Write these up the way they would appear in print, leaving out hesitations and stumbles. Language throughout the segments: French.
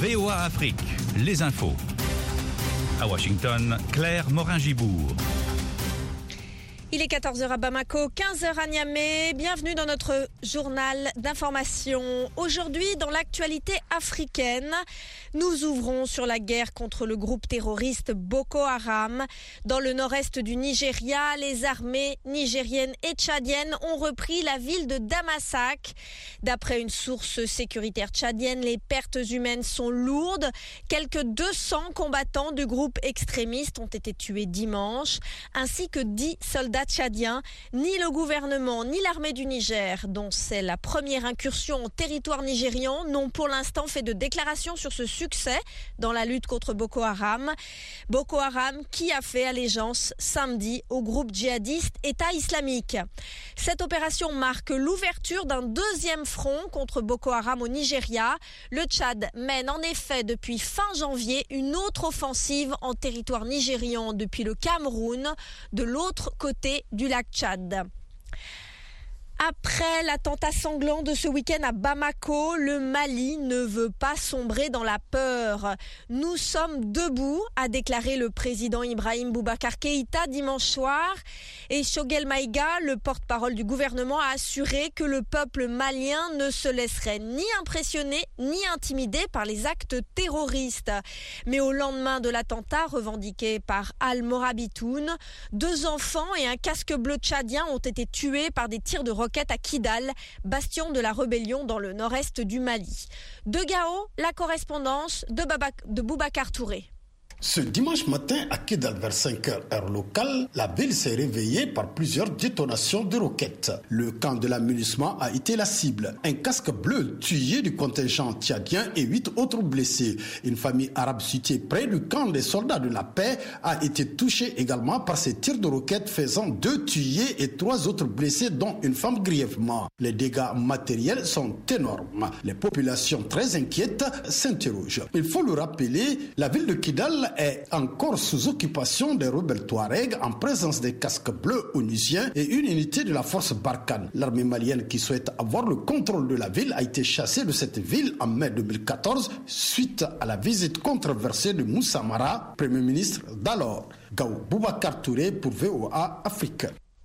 VOA Afrique, les infos. À Washington, Claire Morin-Gibourg. Il est 14h à Bamako, 15h à Niamey. Bienvenue dans notre journal d'information. Aujourd'hui, dans l'actualité africaine, nous ouvrons sur la guerre contre le groupe terroriste Boko Haram. Dans le nord-est du Nigeria, les armées nigériennes et tchadiennes ont repris la ville de Damasak. D'après une source sécuritaire tchadienne, les pertes humaines sont lourdes. Quelques 200 combattants du groupe extrémiste ont été tués dimanche, ainsi que 10 soldats tchadiens. Ni le gouvernement ni l'armée du Niger, dont c'est la première incursion au territoire nigérian, n'ont pour l'instant fait de déclaration sur ce succès dans la lutte contre Boko Haram. Boko Haram qui a fait allégeance samedi au groupe djihadiste État islamique. Cette opération marque l'ouverture d'un deuxième front contre Boko Haram au Nigeria. Le Tchad mène en effet depuis fin janvier une autre offensive en territoire nigérian depuis le Cameroun, de l'autre côté du lac Tchad. Après l'attentat sanglant de ce week-end à Bamako, le Mali ne veut pas sombrer dans la peur. Nous sommes debout, a déclaré le président Ibrahim Boubacar Keïta dimanche soir. Et Choguel Maïga, le porte-parole du gouvernement, a assuré que le peuple malien ne se laisserait ni impressionner ni intimider par les actes terroristes. Mais au lendemain de l'attentat revendiqué par Al-Morabitoun, 2 enfants et un casque bleu tchadien ont été tués par des tirs de roquettes à Kidal, bastion de la rébellion dans le nord-est du Mali. De Gao, la correspondance de Boubacar Touré. Ce dimanche matin, à Kidal, vers 5h heure locale, la ville s'est réveillée par plusieurs détonations de roquettes. Le camp de l'aménagement a été la cible. Un casque bleu tué du contingent tchadien et 8 autres blessés. Une famille arabe située près du camp des soldats de la paix a été touchée également par ces tirs de roquettes, faisant 2 tués et 3 autres blessés, dont une femme grièvement. Les dégâts matériels sont énormes. Les populations très inquiètes s'interrogent. Il faut le rappeler, la ville de Kidal est encore sous occupation des rebelles Touaregs en présence des casques bleus onusiens et une unité de la force Barkhane. L'armée malienne qui souhaite avoir le contrôle de la ville a été chassée de cette ville en mai 2014 suite à la visite controversée de Moussa Mara, premier ministre d'alors. Gao Boubacar Touré pour VOA Afrique.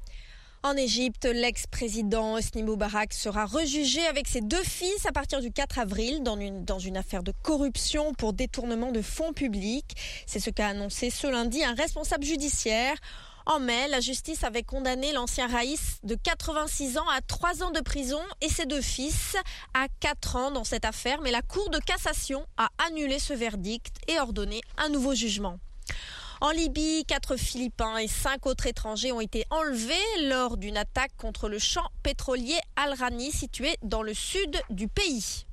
En Égypte, l'ex-président Hosni Moubarak sera rejugé avec ses 2 fils à partir du 4 avril dans une affaire de corruption pour détournement de fonds publics. C'est ce qu'a annoncé ce lundi un responsable judiciaire. En mai, la justice avait condamné l'ancien raïs de 86 ans à 3 ans de prison et ses 2 fils à 4 ans dans cette affaire. Mais la Cour de cassation a annulé ce verdict et ordonné un nouveau jugement. En Libye, 4 Philippins et 5 autres étrangers ont été enlevés lors d'une attaque contre le champ pétrolier Al Rani situé dans le sud du pays.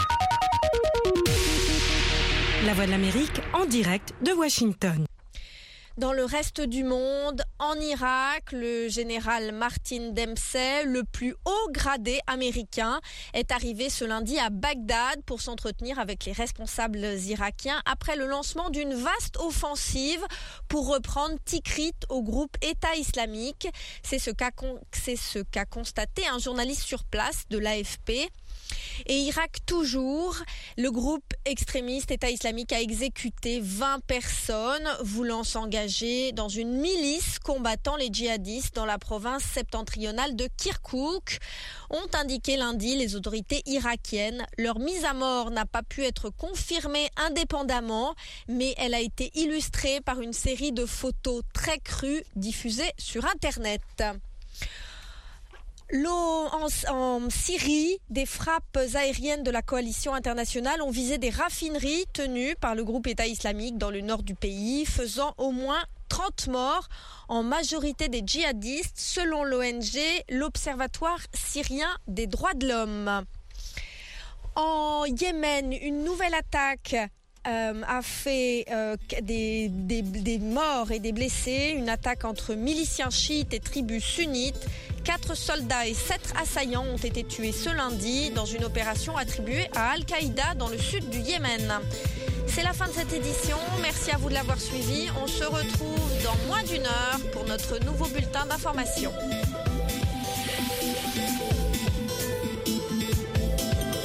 La Voix de l'Amérique en direct de Washington. Dans le reste du monde, en Irak, le général Martin Dempsey, le plus haut gradé américain, est arrivé ce lundi à Bagdad pour s'entretenir avec les responsables irakiens après le lancement d'une vaste offensive pour reprendre Tikrit au groupe État islamique. C'est ce qu'a constaté un journaliste sur place de l'AFP. Et Irak toujours, le groupe extrémiste État islamique a exécuté 20 personnes voulant s'engager dans une milice combattant les djihadistes dans la province septentrionale de Kirkouk, ont indiqué lundi les autorités irakiennes. Leur mise à mort n'a pas pu être confirmée indépendamment, mais elle a été illustrée par une série de photos très crues diffusées sur Internet. En Syrie, des frappes aériennes de la coalition internationale ont visé des raffineries tenues par le groupe État islamique dans le nord du pays, faisant au moins 30 morts, en majorité des djihadistes, selon l'ONG, l'Observatoire syrien des droits de l'homme. En Yémen, une nouvelle attaque a fait des morts et des blessés. Une attaque entre miliciens chiites et tribus sunnites. 4 soldats et 7 assaillants ont été tués ce lundi dans une opération attribuée à Al-Qaïda dans le sud du Yémen. C'est la fin de cette édition. Merci à vous de l'avoir suivi. On se retrouve dans moins d'1 heure pour notre nouveau bulletin d'information.